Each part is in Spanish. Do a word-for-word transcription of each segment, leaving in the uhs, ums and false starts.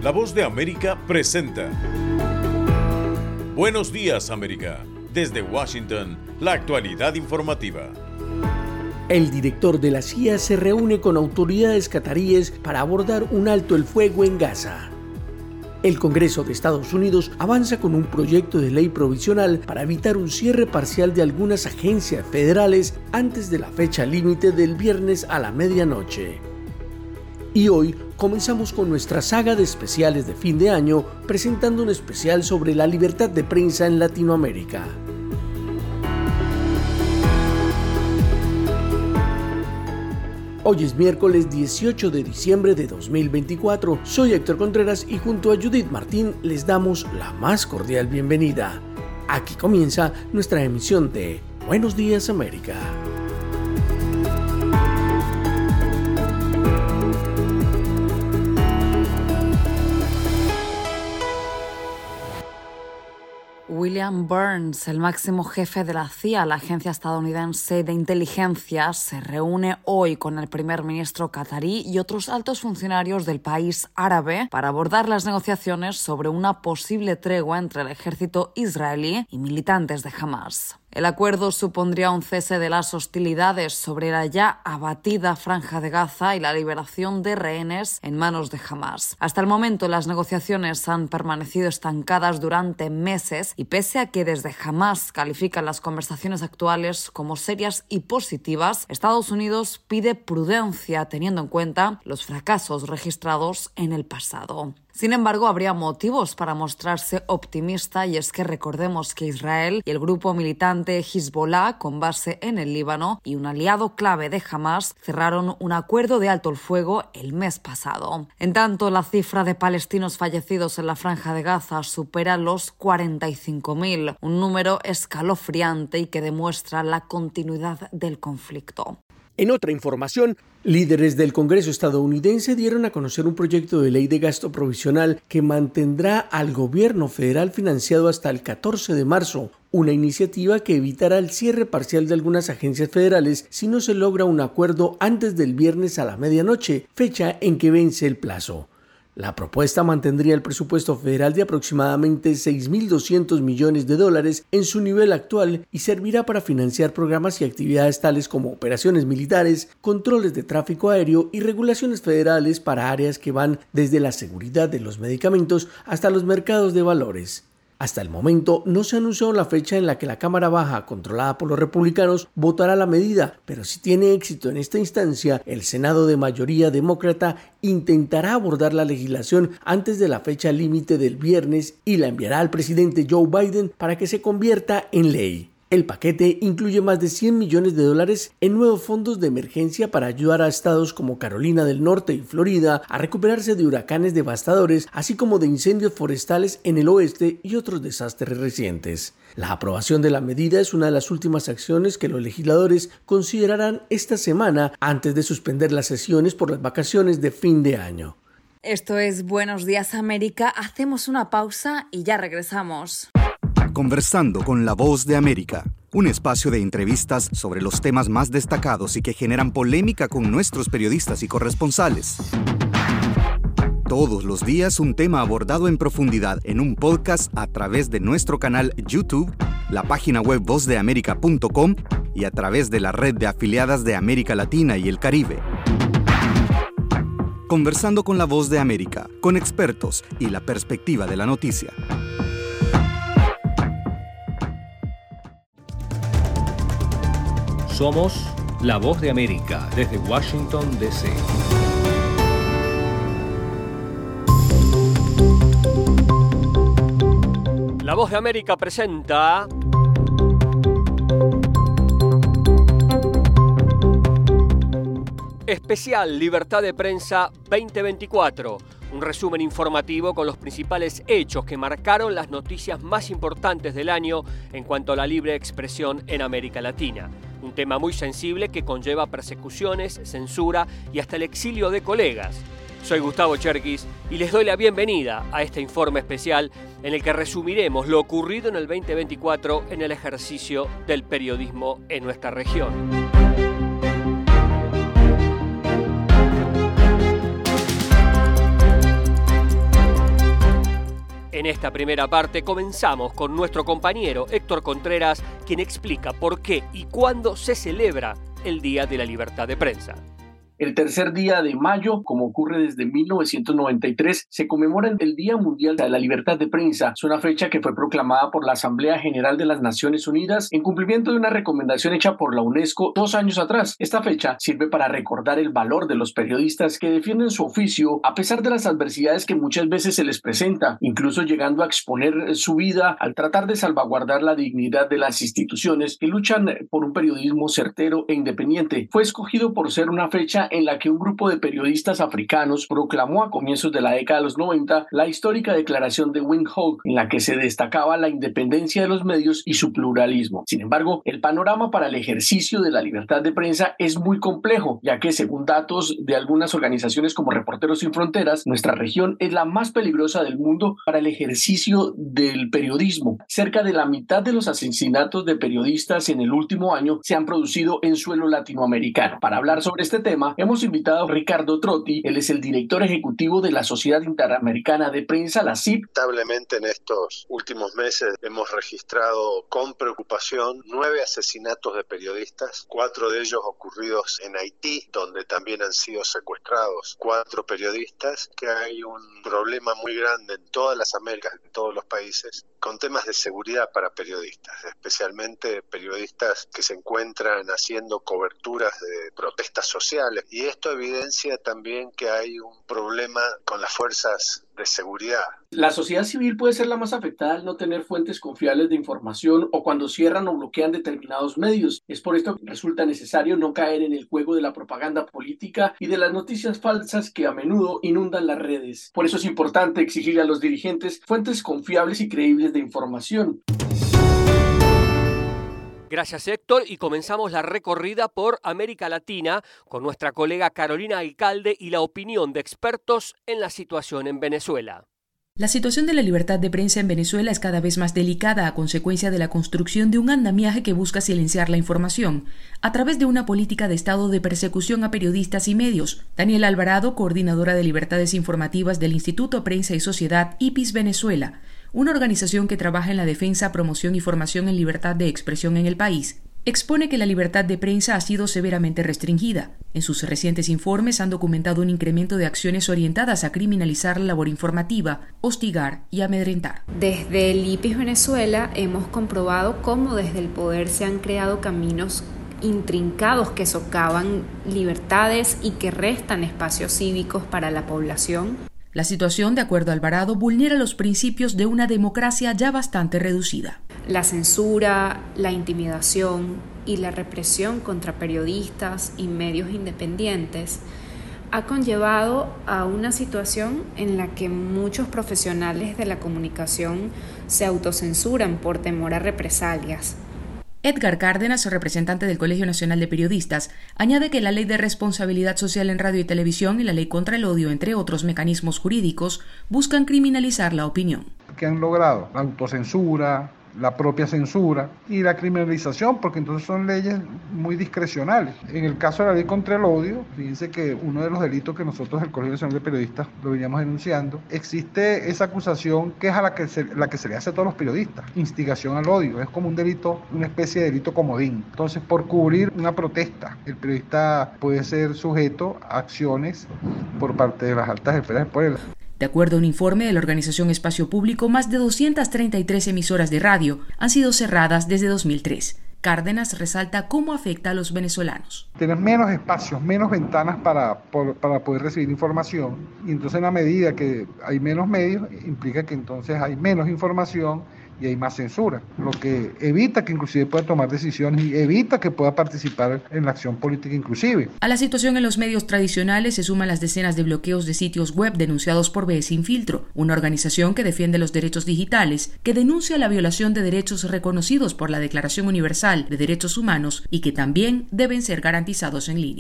La Voz de América presenta Buenos Días, América. Desde Washington, la actualidad informativa. El director de la C I A se reúne con autoridades cataríes para abordar un alto el fuego en Gaza. El Congreso de Estados Unidos avanza con un proyecto de ley provisional para evitar un cierre parcial de algunas agencias federales antes de la fecha límite del viernes a la medianoche. Y hoy comenzamos con nuestra saga de especiales de fin de año, presentando un especial sobre la libertad de prensa en Latinoamérica. Hoy es miércoles dieciocho de diciembre de dos mil veinticuatro. Soy Héctor Contreras y junto a Judith Martín les damos la más cordial bienvenida. Aquí comienza nuestra emisión de Buenos Días, América. William Burns, el máximo jefe de la C I A, la agencia estadounidense de inteligencia, se reúne hoy con el primer ministro catarí y otros altos funcionarios del país árabe para abordar las negociaciones sobre una posible tregua entre el ejército israelí y militantes de Hamás. El acuerdo supondría un cese de las hostilidades sobre la ya abatida Franja de Gaza y la liberación de rehenes en manos de Hamás. Hasta el momento, las negociaciones han permanecido estancadas durante meses y pese a que desde Hamás califican las conversaciones actuales como serias y positivas, Estados Unidos pide prudencia teniendo en cuenta los fracasos registrados en el pasado. Sin embargo, habría motivos para mostrarse optimista y es que recordemos que Israel y el grupo militante Hezbollah, con base en el Líbano y un aliado clave de Hamás, cerraron un acuerdo de alto el fuego el mes pasado. En tanto, la cifra de palestinos fallecidos en la Franja de Gaza supera los cuarenta y cinco mil, un número escalofriante y que demuestra la continuidad del conflicto. En otra información, líderes del Congreso estadounidense dieron a conocer un proyecto de ley de gasto provisional que mantendrá al gobierno federal financiado hasta el catorce de marzo, una iniciativa que evitará el cierre parcial de algunas agencias federales si no se logra un acuerdo antes del viernes a la medianoche, fecha en que vence el plazo. La propuesta mantendría el presupuesto federal de aproximadamente seis mil doscientos millones de dólares en su nivel actual y servirá para financiar programas y actividades tales como operaciones militares, controles de tráfico aéreo y regulaciones federales para áreas que van desde la seguridad de los medicamentos hasta los mercados de valores. Hasta el momento no se anunció la fecha en la que la Cámara Baja, controlada por los republicanos, votará la medida, pero si tiene éxito en esta instancia, el Senado de mayoría demócrata intentará abordar la legislación antes de la fecha límite del viernes y la enviará al presidente Joe Biden para que se convierta en ley. El paquete incluye más de cien millones de dólares en nuevos fondos de emergencia para ayudar a estados como Carolina del Norte y Florida a recuperarse de huracanes devastadores, así como de incendios forestales en el oeste y otros desastres recientes. La aprobación de la medida es una de las últimas acciones que los legisladores considerarán esta semana antes de suspender las sesiones por las vacaciones de fin de año. Esto es Buenos Días, América. Hacemos una pausa y ya regresamos. Conversando con la Voz de América, un espacio de entrevistas sobre los temas más destacados y que generan polémica con nuestros periodistas y corresponsales. Todos los días un tema abordado en profundidad en un podcast a través de nuestro canal YouTube, la página web voz de américa punto com y a través de la red de afiliadas de América Latina y el Caribe. Conversando con la Voz de América, con expertos y la perspectiva de la noticia. Somos La Voz de América desde Washington, D C La Voz de América presenta Especial Libertad de Prensa veinte veinticuatro, un resumen informativo con los principales hechos que marcaron las noticias más importantes del año en cuanto a la libre expresión en América Latina. Un tema muy sensible que conlleva persecuciones, censura y hasta el exilio de colegas. Soy Gustavo Cherkis y les doy la bienvenida a este informe especial en el que resumiremos lo ocurrido en el veinte veinticuatro en el ejercicio del periodismo en nuestra región. En esta primera parte comenzamos con nuestro compañero Héctor Contreras, quien explica por qué y cuándo se celebra el Día de la Libertad de Prensa. El tercer día de mayo, como ocurre desde mil novecientos noventa y tres, se conmemora el Día Mundial de la Libertad de Prensa. Es una fecha que fue proclamada por la Asamblea General de las Naciones Unidas en cumplimiento de una recomendación hecha por la UNESCO dos años atrás. Esta fecha sirve para recordar el valor de los periodistas que defienden su oficio a pesar de las adversidades que muchas veces se les presenta, incluso llegando a exponer su vida al tratar de salvaguardar la dignidad de las instituciones que luchan por un periodismo certero e independiente. Fue escogido por ser una fecha en la que un grupo de periodistas africanos proclamó a comienzos de la década de los noventa la histórica declaración de Windhoek, en la que se destacaba la independencia de los medios y su pluralismo. Sin embargo, el panorama para el ejercicio de la libertad de prensa es muy complejo, ya que según datos de algunas organizaciones como Reporteros Sin Fronteras, nuestra región es la más peligrosa del mundo para el ejercicio del periodismo. Cerca de la mitad de los asesinatos de periodistas en el último año se han producido en suelo latinoamericano. Para hablar sobre este tema, hemos invitado a Ricardo Trotti. Él es el director ejecutivo de la Sociedad Interamericana de Prensa, la C I P. Lamentablemente en estos últimos meses hemos registrado con preocupación nueve asesinatos de periodistas, cuatro de ellos ocurridos en Haití, donde también han sido secuestrados cuatro periodistas, que hay un problema muy grande en todas las Américas, en todos los países, con temas de seguridad para periodistas, especialmente periodistas que se encuentran haciendo coberturas de protestas sociales. Y esto evidencia también que hay un problema con las fuerzas de seguridad. La sociedad civil puede ser la más afectada al no tener fuentes confiables de información o cuando cierran o bloquean determinados medios. Es por esto que resulta necesario no caer en el juego de la propaganda política y de las noticias falsas que a menudo inundan las redes. Por eso es importante exigirle a los dirigentes fuentes confiables y creíbles de información. Gracias, Héctor, y comenzamos la recorrida por América Latina con nuestra colega Carolina Alcalde y la opinión de expertos en la situación en Venezuela. La situación de la libertad de prensa en Venezuela es cada vez más delicada a consecuencia de la construcción de un andamiaje que busca silenciar la información a través de una política de Estado de persecución a periodistas y medios. Daniela Alvarado, coordinadora de libertades informativas del Instituto Prensa y Sociedad I P I S Venezuela, una organización que trabaja en la defensa, promoción y formación en libertad de expresión en el país, expone que la libertad de prensa ha sido severamente restringida. En sus recientes informes han documentado un incremento de acciones orientadas a criminalizar la labor informativa, hostigar y amedrentar. Desde el I P I S Venezuela hemos comprobado cómo desde el poder se han creado caminos intrincados que socavan libertades y que restan espacios cívicos para la población. La situación, de acuerdo a Alvarado, vulnera los principios de una democracia ya bastante reducida. La censura, la intimidación y la represión contra periodistas y medios independientes ha conllevado a una situación en la que muchos profesionales de la comunicación se autocensuran por temor a represalias. Edgar Cárdenas, representante del Colegio Nacional de Periodistas, añade que la Ley de Responsabilidad Social en Radio y Televisión y la Ley contra el Odio, entre otros mecanismos jurídicos, buscan criminalizar la opinión. ¿Qué han logrado? La autocensura, la propia censura y la criminalización, porque entonces son leyes muy discrecionales. En el caso de la ley contra el odio, fíjense que uno de los delitos que nosotros del Colegio Nacional de Periodistas lo veníamos denunciando, existe esa acusación que es a la que se, la que se le hace a todos los periodistas, instigación al odio, es como un delito, una especie de delito comodín. Entonces, por cubrir una protesta, el periodista puede ser sujeto a acciones por parte de las altas esferas del poder. De acuerdo a un informe de la organización Espacio Público, más de doscientas treinta y tres emisoras de radio han sido cerradas desde dos mil tres. Cárdenas resalta cómo afecta a los venezolanos. Tienes menos espacios, menos ventanas para, por, para poder recibir información, y entonces en la medida que hay menos medios, implica que entonces hay menos información y hay más censura, lo que evita que inclusive pueda tomar decisiones y evita que pueda participar en la acción política inclusive. A la situación en los medios tradicionales se suman las decenas de bloqueos de sitios web denunciados por B Sin Filtro, una organización que defiende los derechos digitales, que denuncia la violación de derechos reconocidos por la Declaración Universal de Derechos Humanos y que también deben ser garantizados en línea.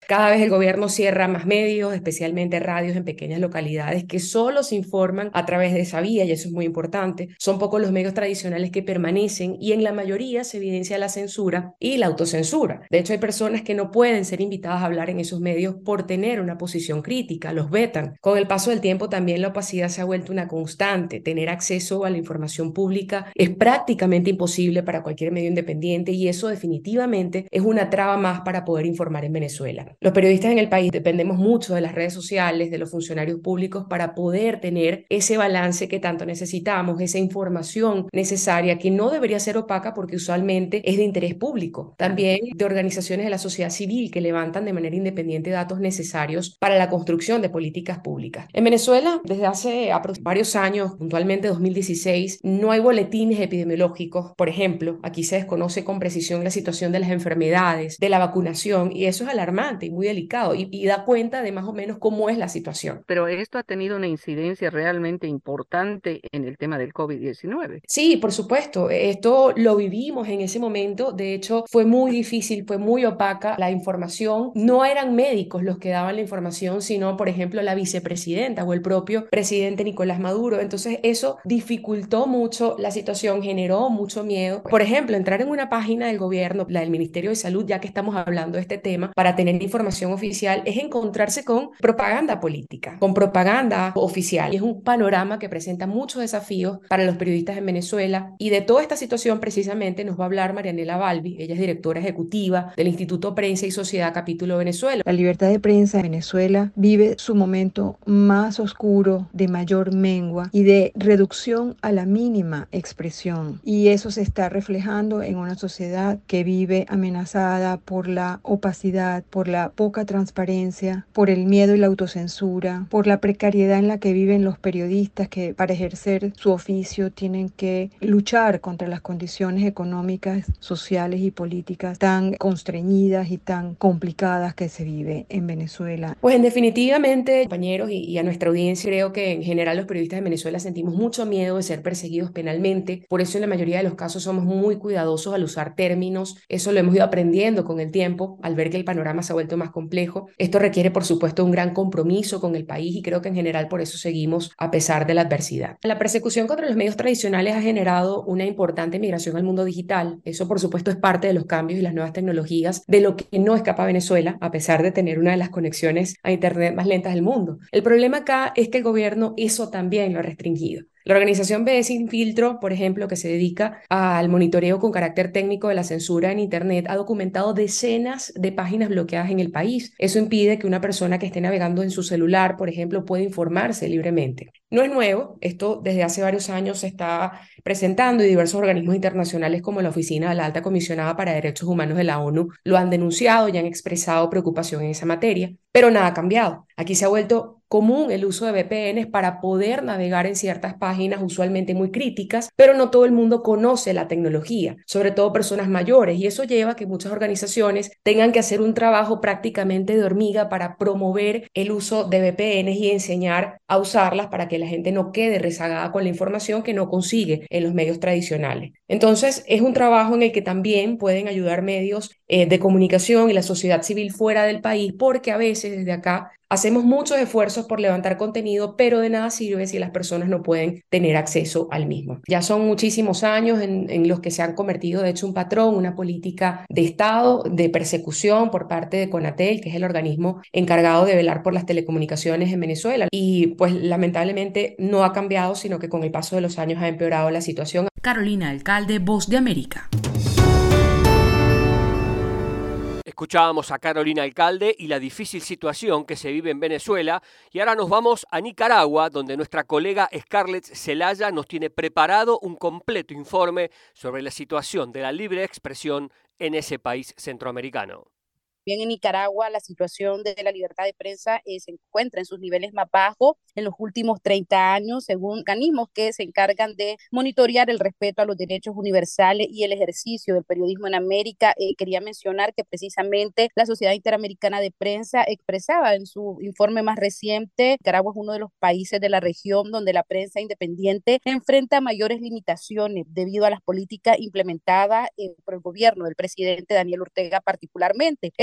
Cada vez el gobierno cierra más medios, especialmente radios en pequeñas localidades que solo se informan a través de esa vía, y eso es muy importante. Son pocos los medios tradicionales que permanecen y en la mayoría se evidencia la censura y la autocensura. De hecho, hay personas que no pueden ser invitadas a hablar en esos medios por tener una posición crítica, los vetan. Con el paso del tiempo también la opacidad se ha vuelto una constante. Tener acceso a la información pública es prácticamente imposible para cualquier medio independiente y eso definitivamente es una traba más para poder informar en Venezuela. Los periodistas en el país dependemos mucho de las redes sociales, de los funcionarios públicos para poder tener ese balance que tanto necesitamos, esa información necesaria que no debería ser opaca porque usualmente es de interés público. También de organizaciones de la sociedad civil que levantan de manera independiente datos necesarios para la construcción de políticas públicas. En Venezuela, desde hace varios años, puntualmente dos mil dieciséis, no hay boletines epidemiológicos. Por ejemplo, aquí se desconoce con precisión la situación de las enfermedades, de la vacunación, y eso es alarmante y muy delicado y, y da cuenta de más o menos cómo es la situación. Pero esto ha tenido una incidencia realmente importante en el tema del COVID diecinueve. Sí, por supuesto. Esto lo vivimos en ese momento. De hecho, fue muy difícil, fue muy opaca la información. No eran médicos los que daban la información, sino, por ejemplo, la vicepresidenta o el propio presidente Nicolás Maduro. Entonces, eso dificultó mucho la situación, generó mucho miedo. Por ejemplo, entrar en una página del gobierno, la del Ministerio de Salud, ya que estamos hablando de este tema, para tener información oficial, es encontrarse con propaganda política, con propaganda oficial. Y es un panorama que presenta muchos desafíos para los periodistas en Venezuela. Y de toda esta situación, precisamente, nos va a hablar Marianela Balbi. Ella es directora ejecutiva del Instituto Prensa y Sociedad Capítulo Venezuela. La libertad de prensa en Venezuela vive su momento más oscuro, de mayor mengua y de reducción a la mínima expresión. Y eso se está reflejando en una sociedad que vive amenazada por la opacidad, por la poca transparencia, por el miedo y la autocensura, por la precariedad en la que viven los periodistas que para ejercer su oficio tienen que luchar contra las condiciones económicas, sociales y políticas tan constreñidas y tan complicadas que se vive en Venezuela. Pues en definitivamente, compañeros y, y a nuestra audiencia, creo que en general los periodistas de Venezuela sentimos mucho miedo de ser perseguidos penalmente. Por eso en la mayoría de los casos somos muy cuidadosos al usar términos. Eso lo hemos ido aprendiendo con el tiempo, al ver que el panorama se ha vuelto más complejo. Esto requiere, por supuesto, un gran compromiso con el país y creo que en general por eso seguimos a pesar de la adversidad. La persecución contra los medios tradicionales ha generado una importante migración al mundo digital. Eso, por supuesto, es parte de los cambios y las nuevas tecnologías, de lo que no escapa Venezuela, a pesar de tener una de las conexiones a Internet más lentas del mundo. El problema acá es que el gobierno eso también lo ha restringido. La organización B D Sin Filtro, por ejemplo, que se dedica al monitoreo con carácter técnico de la censura en Internet, ha documentado decenas de páginas bloqueadas en el país. Eso impide que una persona que esté navegando en su celular, por ejemplo, pueda informarse libremente. No es nuevo, esto desde hace varios años se está presentando y diversos organismos internacionales como la Oficina de la Alta Comisionada para Derechos Humanos de la ONU lo han denunciado y han expresado preocupación en esa materia, pero nada ha cambiado. Aquí se ha vuelto común el uso de V P Ns para poder navegar en ciertas páginas usualmente muy críticas, pero no todo el mundo conoce la tecnología, sobre todo personas mayores, y eso lleva a que muchas organizaciones tengan que hacer un trabajo prácticamente de hormiga para promover el uso de V P Ns y enseñar a usarlas para que la gente no quede rezagada con la información que no consigue en los medios tradicionales. Entonces, es un trabajo en el que también pueden ayudar medios eh, de comunicación y la sociedad civil fuera del país, porque a veces desde acá hacemos muchos esfuerzos por levantar contenido, pero de nada sirve si las personas no pueden tener acceso al mismo. Ya son muchísimos años en, en los que se han convertido, de hecho, un patrón, una política de Estado, de persecución por parte de CONATEL, que es el organismo encargado de velar por las telecomunicaciones en Venezuela. Y pues lamentablemente no ha cambiado, sino que con el paso de los años ha empeorado la situación. Carolina Alcalde, Voz de América. Escuchábamos a Carolina Alcalde y la difícil situación que se vive en Venezuela, y ahora nos vamos a Nicaragua, donde nuestra colega Scarlett Zelaya nos tiene preparado un completo informe sobre la situación de la libre expresión en ese país centroamericano. Bien, en Nicaragua la situación de la libertad de prensa eh, se encuentra en sus niveles más bajos en los últimos treinta años, según organismos que se encargan de monitorear el respeto a los derechos universales y el ejercicio del periodismo en América. Eh, quería mencionar que precisamente la Sociedad Interamericana de Prensa expresaba en su informe más reciente, Nicaragua es uno de los países de la región donde la prensa independiente enfrenta mayores limitaciones debido a las políticas implementadas eh, por el gobierno del presidente Daniel Ortega particularmente.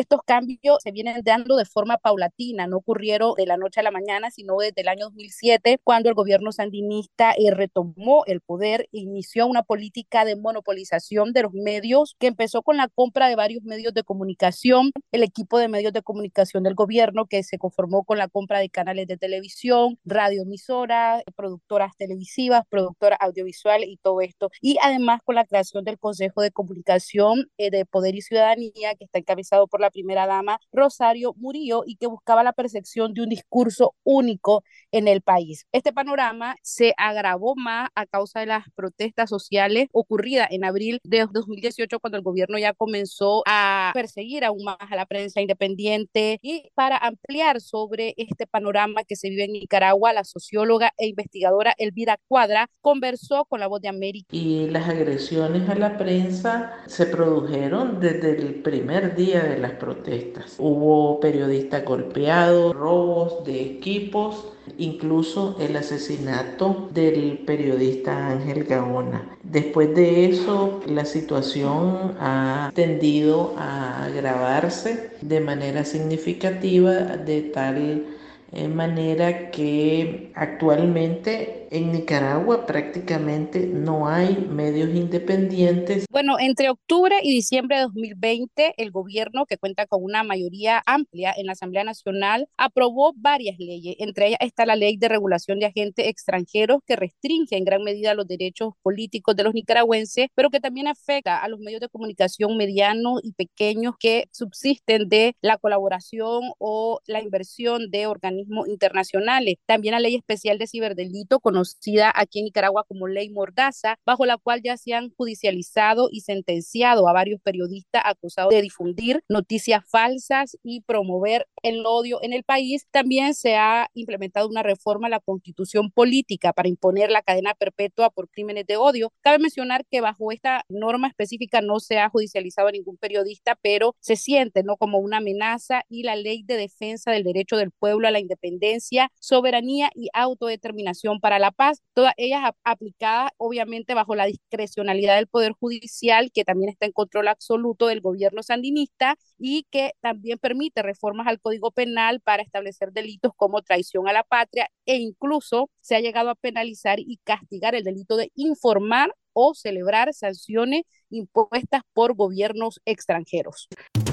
estos cambios se vienen dando de forma paulatina, no ocurrieron de la noche a la mañana, sino desde el año dos mil siete, cuando el gobierno sandinista eh, retomó el poder e inició una política de monopolización de los medios que empezó con la compra de varios medios de comunicación, el equipo de medios de comunicación del gobierno que se conformó con la compra de canales de televisión, radioemisoras, productoras televisivas, productoras audiovisuales y todo esto. Y además con la creación del Consejo de Comunicación eh, de Poder y Ciudadanía, que está encabezado por la primera dama Rosario Murillo y que buscaba la percepción de un discurso único en el país. Este panorama se agravó más a causa de las protestas sociales ocurridas en abril de dos mil dieciocho, cuando el gobierno ya comenzó a perseguir aún más a la prensa independiente. Y para ampliar sobre este panorama que se vive en Nicaragua, la socióloga e investigadora Elvira Cuadra conversó con La Voz de América. Y las agresiones a la prensa se produjeron desde el primer día de las protestas. Hubo periodistas golpeados, robos de equipos, incluso el asesinato del periodista Ángel Gaona. Después de eso, la situación ha tendido a agravarse de manera significativa, de tal manera que actualmente en Nicaragua prácticamente no hay medios independientes. Bueno, entre octubre y diciembre de dos mil veinte, el gobierno, que cuenta con una mayoría amplia en la Asamblea Nacional, aprobó varias leyes. Entre ellas está la Ley de Regulación de Agentes Extranjeros, que restringe en gran medida los derechos políticos de los nicaragüenses, pero que también afecta a los medios de comunicación medianos y pequeños que subsisten de la colaboración o la inversión de organismos internacionales. También la Ley Especial de Ciberdelito, conocida aquí en Nicaragua como Ley Mordaza, bajo la cual ya se han judicializado y sentenciado a varios periodistas acusados de difundir noticias falsas y promover el odio en el país. También se ha implementado una reforma a la Constitución política para imponer la cadena perpetua por crímenes de odio. Cabe mencionar que bajo esta norma específica no se ha judicializado a ningún periodista, pero se siente, ¿no?, como una amenaza. Y la Ley de Defensa del Derecho del Pueblo a la Independencia, Soberanía y Autodeterminación para la Paz, todas ellas ap- aplicadas obviamente bajo la discrecionalidad del Poder Judicial, que también está en control absoluto del gobierno sandinista, y que también permite reformas al Código Penal para establecer delitos como traición a la patria, e incluso se ha llegado a penalizar y castigar el delito de informar o celebrar sanciones impuestas por gobiernos extranjeros.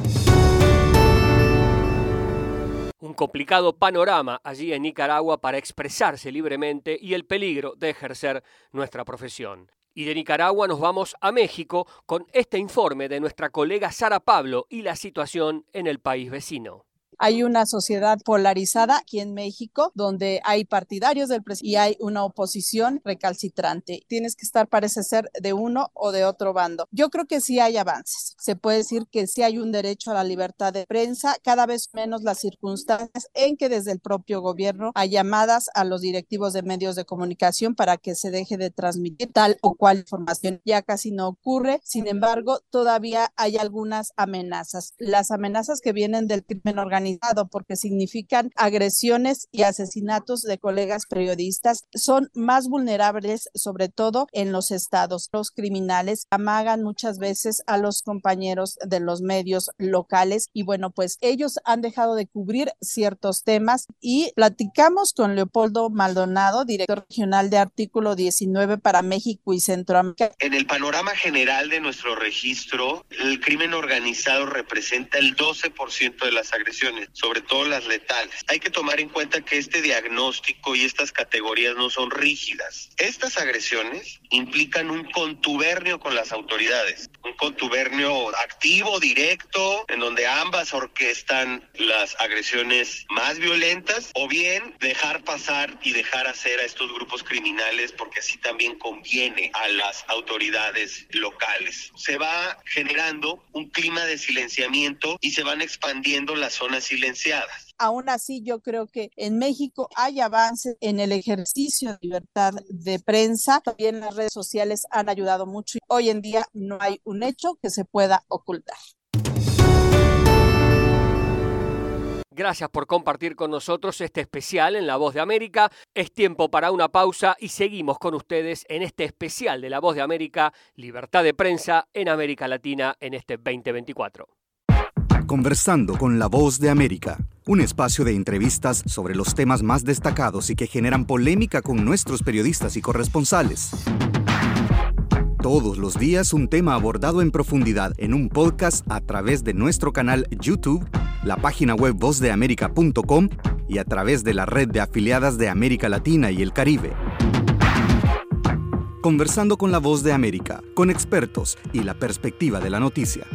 Un complicado panorama allí en Nicaragua para expresarse libremente y el peligro de ejercer nuestra profesión. Y de Nicaragua nos vamos a México con este informe de nuestra colega Sara Pablo y la situación en el país vecino. Hay una sociedad polarizada aquí en México, donde hay partidarios del presidente y hay una oposición recalcitrante. Tienes que estar, parece ser, de uno o de otro bando. Yo creo que sí hay avances. Se puede decir que sí hay un derecho a la libertad de prensa, cada vez menos las circunstancias en que desde el propio gobierno hay llamadas a los directivos de medios de comunicación para que se deje de transmitir tal o cual información. Ya casi no ocurre. Sin embargo, todavía hay algunas amenazas. Las amenazas que vienen del crimen organizado, porque significan agresiones y asesinatos de colegas periodistas, son más vulnerables, sobre todo en los estados. Los criminales amagan muchas veces a los compañeros de los medios locales y bueno, pues ellos han dejado de cubrir ciertos temas. Y platicamos con Leopoldo Maldonado, director regional de Artículo diecinueve para México y Centroamérica. En el panorama general de nuestro registro, el crimen organizado representa el doce por ciento de las agresiones, sobre todo las letales. Hay que tomar en cuenta que este diagnóstico y estas categorías no son rígidas. Estas agresiones implican un contubernio con las autoridades, un contubernio activo, directo, en donde ambas orquestan las agresiones más violentas, o bien dejar pasar y dejar hacer a estos grupos criminales, porque así también conviene a las autoridades locales. Se va generando un clima de silenciamiento y se van expandiendo las zonas silenciadas. Aún así, yo creo que en México hay avances en el ejercicio de libertad de prensa. También las redes sociales han ayudado mucho. Hoy en día no hay un hecho que se pueda ocultar. Gracias por compartir con nosotros este especial en La Voz de América. Es tiempo para una pausa y seguimos con ustedes en este especial de La Voz de América, Libertad de Prensa en América Latina en este veinte veinticuatro. Conversando con la Voz de América, un espacio de entrevistas sobre los temas más destacados y que generan polémica con nuestros periodistas y corresponsales. Todos los días un tema abordado en profundidad en un podcast a través de nuestro canal YouTube, la página web voz de américa punto com y a través de la red de afiliadas de América Latina y el Caribe. Conversando con la Voz de América, con expertos y la perspectiva de la noticia.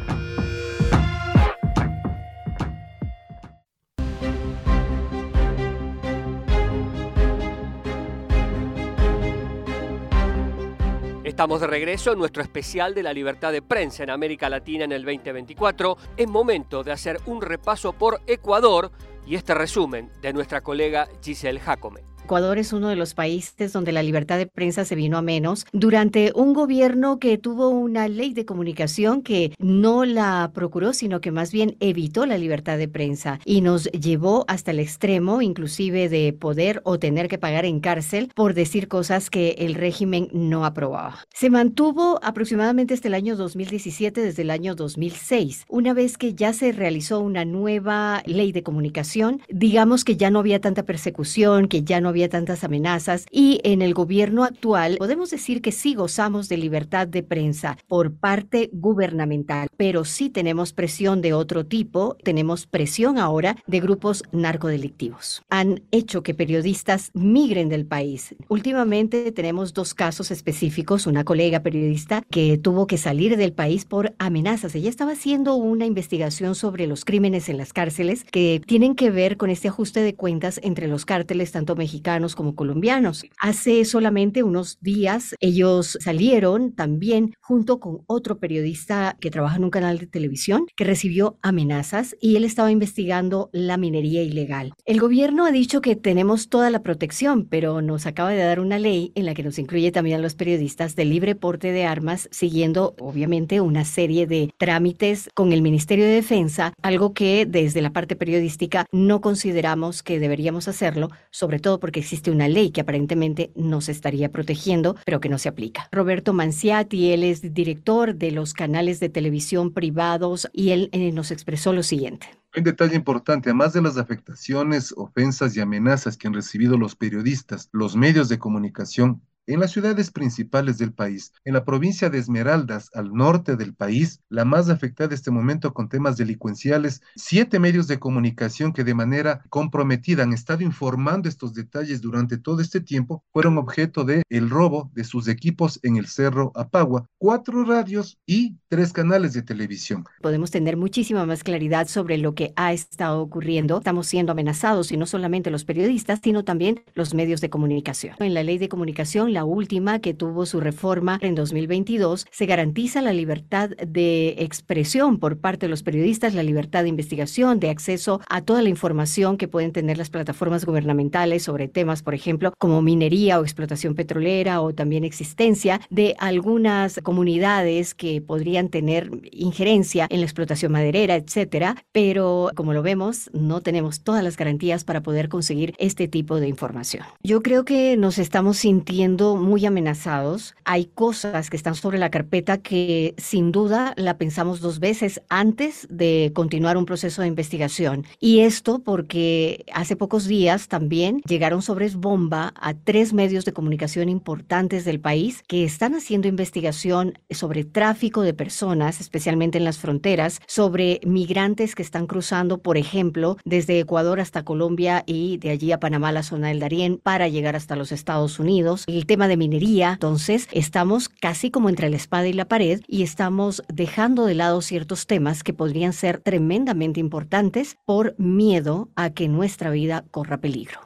Estamos de regreso en nuestro especial de la libertad de prensa en América Latina en el veinte veinticuatro. Es momento de hacer un repaso por Ecuador y este resumen de nuestra colega Giselle Jacome. Ecuador es uno de los países donde la libertad de prensa se vino a menos durante un gobierno que tuvo una ley de comunicación que no la procuró, sino que más bien evitó la libertad de prensa y nos llevó hasta el extremo, inclusive de poder o tener que pagar en cárcel por decir cosas que el régimen no aprobaba. Se mantuvo aproximadamente hasta el año dos mil diecisiete, desde el año dos mil seis. Una vez que ya se realizó una nueva ley de comunicación, digamos que ya no había tanta persecución, que ya no había había tantas amenazas y en el gobierno actual podemos decir que sí gozamos de libertad de prensa por parte gubernamental, pero sí tenemos presión de otro tipo, tenemos presión ahora de grupos narcodelictivos. Han hecho que periodistas migren del país. Últimamente tenemos dos casos específicos, una colega periodista que tuvo que salir del país por amenazas. Ella estaba haciendo una investigación sobre los crímenes en las cárceles que tienen que ver con este ajuste de cuentas entre los cárteles, tanto mexicanos como colombianos. Hace solamente unos días ellos salieron también junto con otro periodista que trabaja en un canal de televisión que recibió amenazas y él estaba investigando la minería ilegal. El gobierno ha dicho que tenemos toda la protección, pero nos acaba de dar una ley en la que nos incluye también a los periodistas de libre porte de armas, siguiendo obviamente una serie de trámites con el Ministerio de Defensa, algo que desde la parte periodística no consideramos que deberíamos hacerlo, sobre todo porque existe una ley que aparentemente nos estaría protegiendo, pero que no se aplica. Roberto Manciati, él es director de los canales de televisión privados y él eh, nos expresó lo siguiente. Un detalle importante, además de las afectaciones, ofensas y amenazas que han recibido los periodistas, los medios de comunicación, en las ciudades principales del país, en la provincia de Esmeraldas, al norte del país, la más afectada en este momento con temas delincuenciales, siete medios de comunicación que de manera comprometida han estado informando estos detalles durante todo este tiempo, fueron objeto de el robo de sus equipos en el Cerro Apagua, cuatro radios y tres canales de televisión. Podemos tener muchísima más claridad sobre lo que ha estado ocurriendo. Estamos siendo amenazados y no solamente los periodistas, sino también los medios de comunicación. En la ley de comunicación, la última que tuvo su reforma en dos mil veintidós, se garantiza la libertad de expresión por parte de los periodistas, la libertad de investigación, de acceso a toda la información que pueden tener las plataformas gubernamentales sobre temas, por ejemplo, como minería o explotación petrolera o también existencia de algunas comunidades que podrían tener injerencia en la explotación maderera, etcétera, pero como lo vemos, no tenemos todas las garantías para poder conseguir este tipo de información. Yo creo que nos estamos sintiendo muy amenazados. Hay cosas que están sobre la carpeta que sin duda la pensamos dos veces antes de continuar un proceso de investigación. Y esto porque hace pocos días también llegaron sobre bomba a tres medios de comunicación importantes del país que están haciendo investigación sobre tráfico de personas, especialmente en las fronteras, sobre migrantes que están cruzando, por ejemplo, desde Ecuador hasta Colombia y de allí a Panamá, la zona del Darién, para llegar hasta los Estados Unidos. El tema de minería, entonces estamos casi como entre la espada y la pared y estamos dejando de lado ciertos temas que podrían ser tremendamente importantes por miedo a que nuestra vida corra peligro.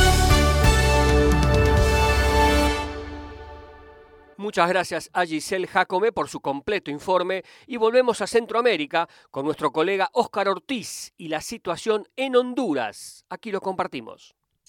Muchas gracias a Giselle Jacome por su completo informe y volvemos a Centroamérica con nuestro colega Óscar Ortiz y la situación en Honduras. Aquí lo compartimos.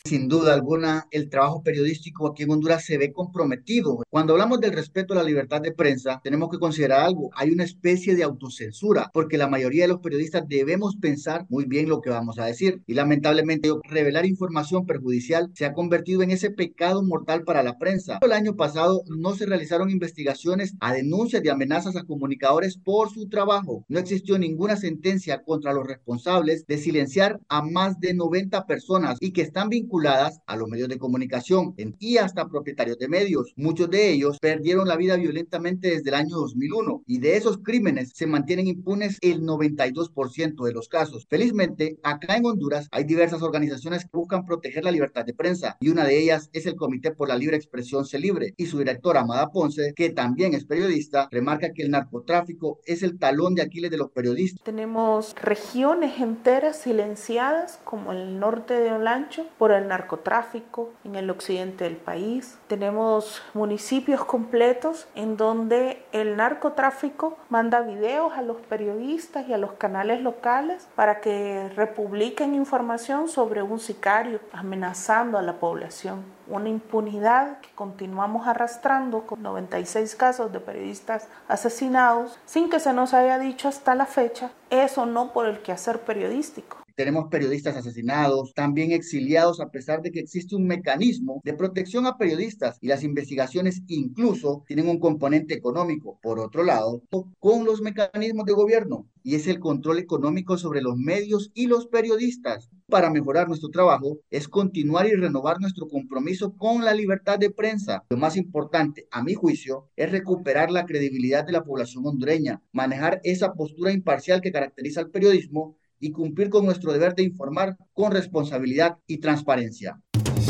Sin duda alguna, el trabajo periodístico aquí en Honduras se ve comprometido. Cuando hablamos del respeto a la libertad de prensa, tenemos que considerar algo. Hay una especie de autocensura, porque la mayoría de los periodistas debemos pensar muy bien lo que vamos a decir. Y lamentablemente, revelar información perjudicial se ha convertido en ese pecado mortal para la prensa. El año pasado no se realizaron investigaciones a denuncias de amenazas a comunicadores por su trabajo. No existió ninguna sentencia contra los responsables de silenciar a más de noventa personas y que están vinculadas vinculadas a los medios de comunicación y hasta propietarios de medios. Muchos de ellos perdieron la vida violentamente desde el año dos mil uno y de esos crímenes se mantienen impunes el noventa y dos por ciento de los casos. Felizmente, acá en Honduras hay diversas organizaciones que buscan proteger la libertad de prensa y una de ellas es el Comité por la Libre Expresión CELIBRE y su directora Amada Ponce, que también es periodista, remarca que el narcotráfico es el talón de Aquiles de los periodistas. Tenemos regiones enteras silenciadas como el norte de Olancho por el narcotráfico, en el occidente del país. Tenemos municipios completos en donde el narcotráfico manda videos a los periodistas y a los canales locales para que republiquen información sobre un sicario amenazando a la población. Una impunidad que continuamos arrastrando con noventa y seis casos de periodistas asesinados sin que se nos haya dicho hasta la fecha eso no por el quehacer periodístico. Tenemos periodistas asesinados, también exiliados, a pesar de que existe un mecanismo de protección a periodistas y las investigaciones incluso tienen un componente económico. Por otro lado, con los mecanismos de gobierno, y es el control económico sobre los medios y los periodistas. Para mejorar nuestro trabajo es continuar y renovar nuestro compromiso con la libertad de prensa. Lo más importante, a mi juicio, es recuperar la credibilidad de la población hondureña, manejar esa postura imparcial que caracteriza al periodismo y cumplir con nuestro deber de informar con responsabilidad y transparencia.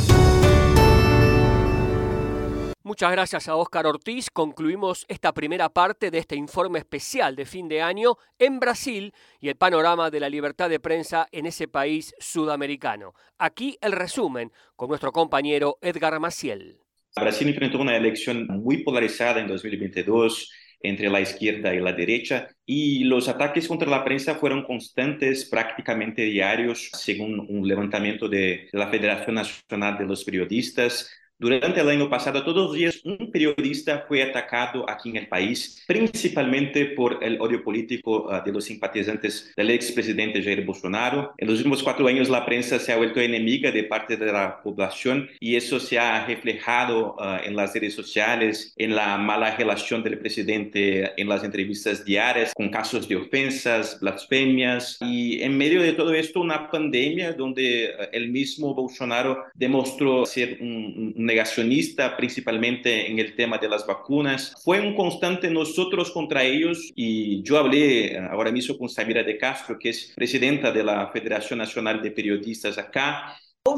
Muchas gracias a Óscar Ortiz. Concluimos esta primera parte de este informe especial de fin de año en Brasil y el panorama de la libertad de prensa en ese país sudamericano. Aquí el resumen con nuestro compañero Edgar Maciel. Brasil enfrentó una elección muy polarizada en dos mil veintidós entre la izquierda y la derecha, y los ataques contra la prensa fueron constantes, prácticamente diarios, según un levantamiento de la Federación Nacional de los Periodistas. Durante el año pasado, todos los días, un periodista fue atacado aquí en el país, principalmente por el odio político uh, de los simpatizantes del expresidente Jair Bolsonaro. En los últimos cuatro años, la prensa se ha vuelto enemiga de parte de la población y eso se ha reflejado uh, en las redes sociales, en la mala relación del presidente en las entrevistas diarias, con casos de ofensas, blasfemias. Y en medio de todo esto, una pandemia donde uh, el mismo Bolsonaro demostró ser un, un negacionista, principalmente en el tema de las vacunas. Fue un constante nosotros contra ellos y yo hablé ahora mismo con Samira de Castro, que es presidenta de la Federación Nacional de Periodistas acá.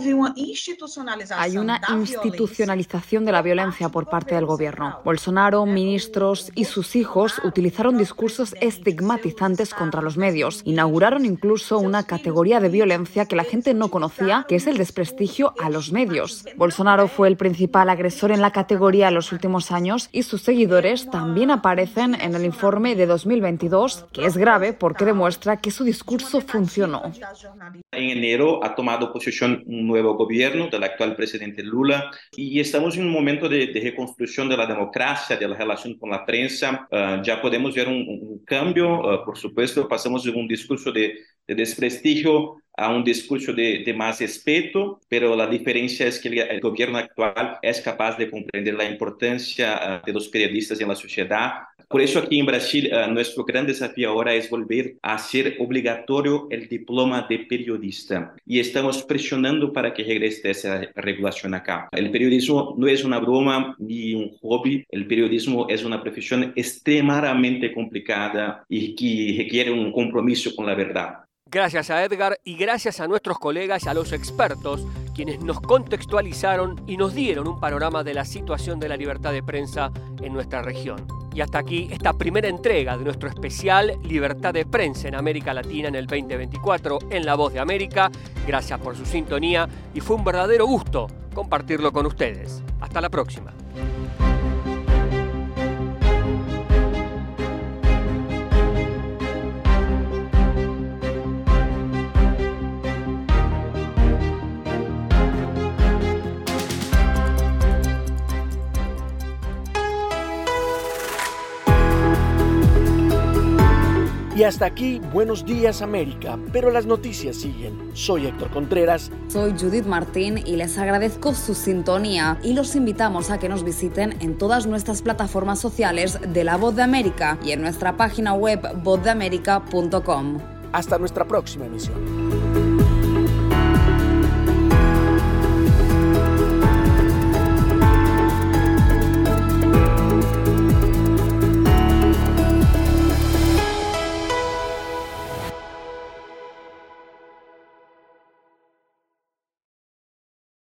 Hay una institucionalización de la violencia por parte del gobierno. Bolsonaro, ministros y sus hijos utilizaron discursos estigmatizantes contra los medios. Inauguraron incluso una categoría de violencia que la gente no conocía, que es el desprestigio a los medios. Bolsonaro fue el principal agresor en la categoría en los últimos años y sus seguidores también aparecen en el informe de dos mil veintidós, que es grave porque demuestra que su discurso funcionó. En enero ha tomado posesión un nuevo gobierno del actual presidente Lula y estamos en un momento de, de reconstrucción de la democracia, de la relación con la prensa. Uh, ya podemos ver un, un cambio, uh, por supuesto, pasamos de un discurso de, de desprestigio a un discurso de, de más respeto, pero la diferencia es que el, el gobierno actual es capaz de comprender la importancia uh, de los periodistas en la sociedad. Por eso aquí en Brasil uh, nuestro gran desafío ahora es volver a hacer obligatorio el diploma de periodista y estamos presionando para que regrese esa regulación acá. El periodismo no es una broma ni un hobby, el periodismo es una profesión extremadamente complicada y que requiere un compromiso con la verdad. Gracias a Edgar y gracias a nuestros colegas y a los expertos quienes nos contextualizaron y nos dieron un panorama de la situación de la libertad de prensa en nuestra región. Y hasta aquí esta primera entrega de nuestro especial Libertad de Prensa en América Latina en el veinte veinticuatro en La Voz de América. Gracias por su sintonía y fue un verdadero gusto compartirlo con ustedes. Hasta la próxima. Y hasta aquí, Buenos Días América, pero las noticias siguen. Soy Héctor Contreras. Soy Judith Martín y les agradezco su sintonía y los invitamos a que nos visiten en todas nuestras plataformas sociales de La Voz de América y en nuestra página web voz de américa punto com. Hasta nuestra próxima emisión.